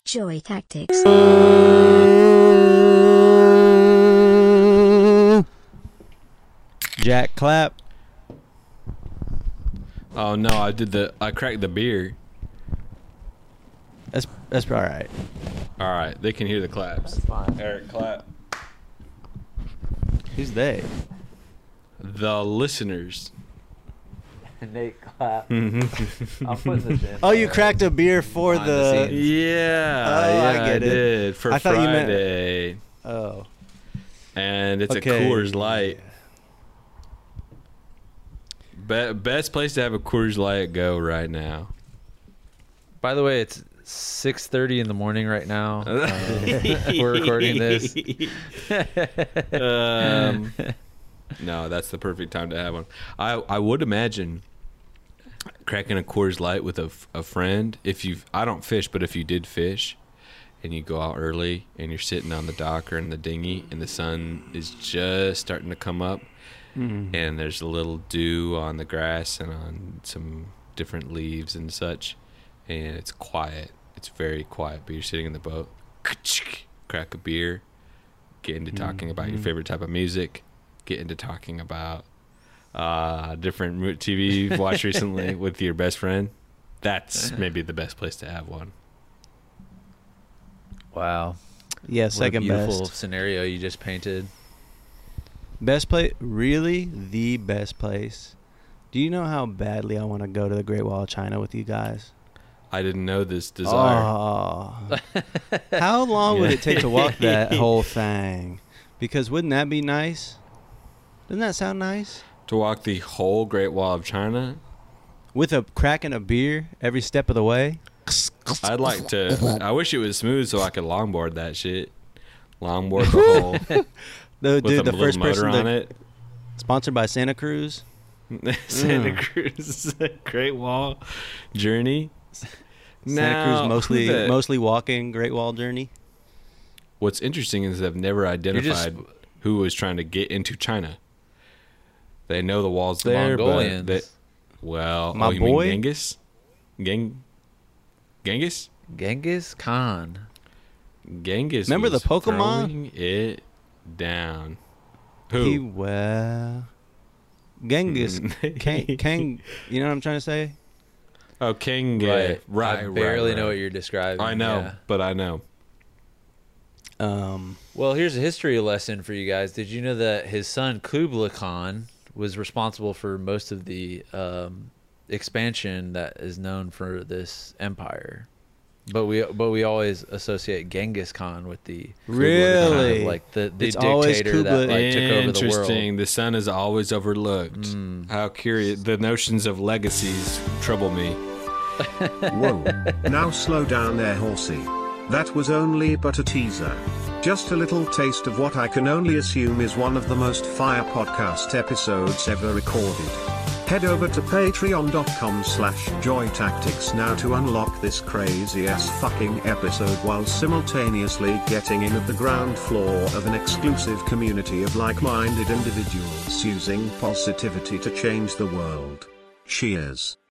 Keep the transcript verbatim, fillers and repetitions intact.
Joy Tactics. Jack clap. Oh no, I did the I cracked the beer. That's that's all right. All right, they can hear the claps. That's fine. Eric, clap. Who's they? The listeners. Nate clap. I'm putting this in. Oh, you cracked a beer for Behind the the. scenes. Yeah, Oh, I yeah, I, get it. did for I thought you meant- Friday, Oh. and it's Okay. a Coors Light. Be- best place to have a Coors Light go right now. By the way, it's six thirty in the morning right now. Uh, we're recording this. um, no, that's the perfect time to have one. I I would imagine cracking a Coors Light with a, f- a friend. If you, I don't fish, but if you did fish, and you go out early and you're sitting on the dock or in the dinghy, and the sun is just starting to come up, Mm. and there's a little dew on the grass and on some different leaves and such, and it's quiet. It's very quiet, but you're sitting in the boat, crack a beer, get into talking about your favorite type of music, get into talking about uh, different mo- T V you've watched recently with your best friend. That's maybe the best place to have one. Wow. Yeah, What a second beautiful best. scenario you just painted. Best place? Really? The best place? Do you know how badly I want to go to the Great Wall of China with you guys? I didn't know this desire. Oh. How long would it take to walk that whole thing? Because wouldn't that be nice? Doesn't that sound nice? To walk the whole Great Wall of China? With a crack and a beer every step of the way? I'd like to. I wish it was smooth so I could longboard that shit. Longboard the whole. The, With dude, a the little first motor person on to, it. sponsored by Santa Cruz. Santa Mm. Cruz Great Wall journey. Santa Now, Cruz mostly the- mostly walking Great Wall journey. What's interesting is they've never identified who was trying to get into China. They know the wall's The there, but Mongolians. they, well, My oh, you boy? mean Genghis? Gang, Genghis? Genghis Khan. Genghis. Remember was the Pokemon? throwing it down. Who? He well, Genghis, Kang, Kang. You know what I'm trying to say? oh, King. uh, Right. right. I right, barely right. know what you're describing. I know, Yeah. but I know. Um, Well, here's a history lesson for you guys. Did you know that his son Kublai Khan was responsible for most of the um, expansion that is known for this empire? But we but we always associate Genghis Khan with the Kublai Khan, Really? like the, the It's always dictator that Kublai- like took over the world. Interesting. The sun is always overlooked. Mm. How curious. The notions of legacies trouble me. Whoa. Now slow down there, horsey. That was only but a teaser. Just a little taste of what I can only assume is one of the most fire podcast episodes ever recorded. Head over to patreon.com slash joytactics now to unlock this crazy ass fucking episode while simultaneously getting in at the ground floor of an exclusive community of like-minded individuals using positivity to change the world. Cheers.